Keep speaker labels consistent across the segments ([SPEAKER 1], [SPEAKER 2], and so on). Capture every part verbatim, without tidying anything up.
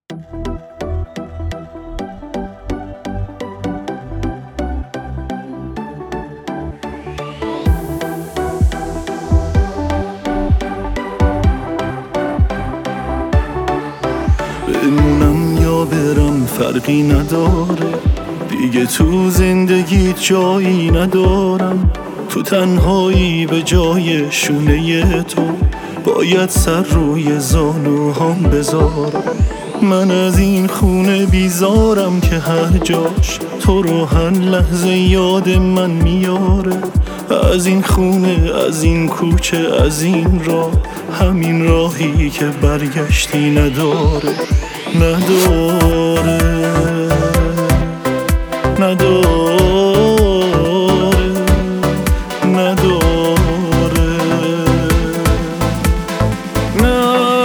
[SPEAKER 1] بمونم یا برم فرقی نداره، دیگه تو زندگی جایی ندارم. تو تنهایی به جای شونه تو باید سر روی زانوهام بذارم. من از این خونه بیزارم که هر جاش تو رو هر لحظه یاد من میاره. از این خونه، از این کوچه، از این راه، همین راهی که برگشتی نداره. نداره نداره نداره نه.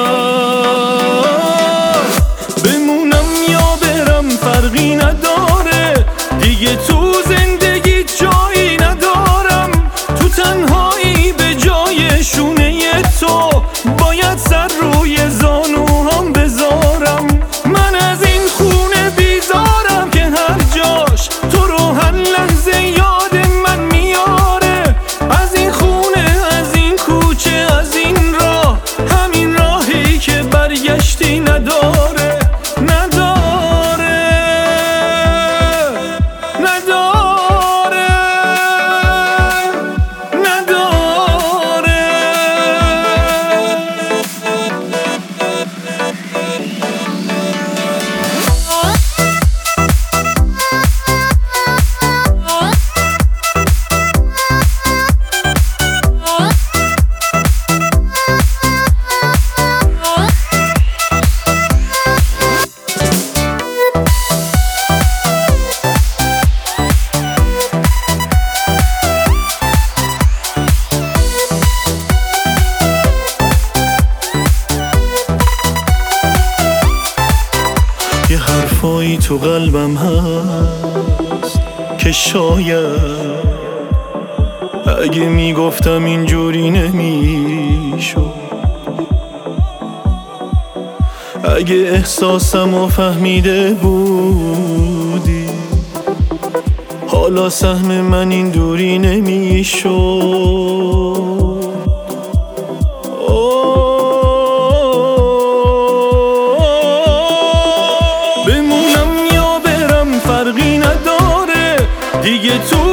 [SPEAKER 1] بمونم یا برم فرقی نداره، دیگه تو زندگی جایی ندارم. تو تنهایی به جای شونه تو باید سر روی زانوهام بذارم. من از این خونه بیزارم که هر جاش تو رو هر لحظه یاد من میاره. از این خونه، از این کوچه، از این راه، همین راهی که برگشتی نداره. نداره نداره نداره. یه حرفایی تو قلبم هست که شاید اگه میگفتم اینجوری نمیشد. اگه احساسمو فهمیده بودی حالا سهم من این دوری نمیشد. بمونم یا برم فرقی نداره، دیگه تو